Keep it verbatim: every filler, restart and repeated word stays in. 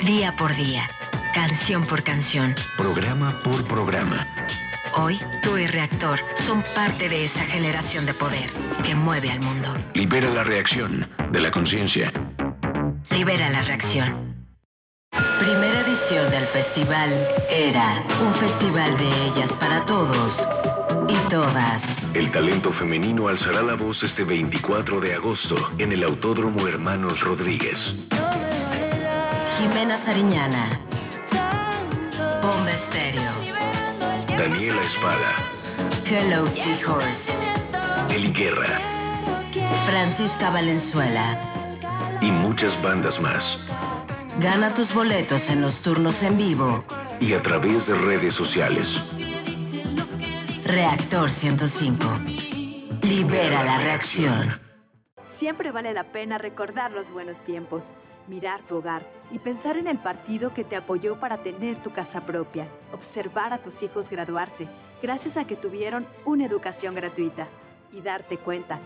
Día por día, canción por canción, programa por programa. Hoy, tú y Reactor son parte de esa generación de poder que mueve al mundo. Libera la reacción de la conciencia. Libera la reacción. Primera edición del festival Era, un festival de ellas para todos y todas. El talento femenino alzará la voz este veinticuatro de agosto en el Autódromo Hermanos Rodríguez. Jimena Sariñana, Bomba Estéreo, Daniela Espada, Hello Seahorse, Eli Guerra, Francisca Valenzuela y muchas bandas más. Gana tus boletos en los turnos en vivo y a través de redes sociales. Reactor ciento cinco. Libera la reacción. Siempre vale la pena recordar los buenos tiempos, mirar tu hogar y pensar en el partido que te apoyó para tener tu casa propia. Observar a tus hijos graduarse gracias a que tuvieron una educación gratuita. Y darte cuenta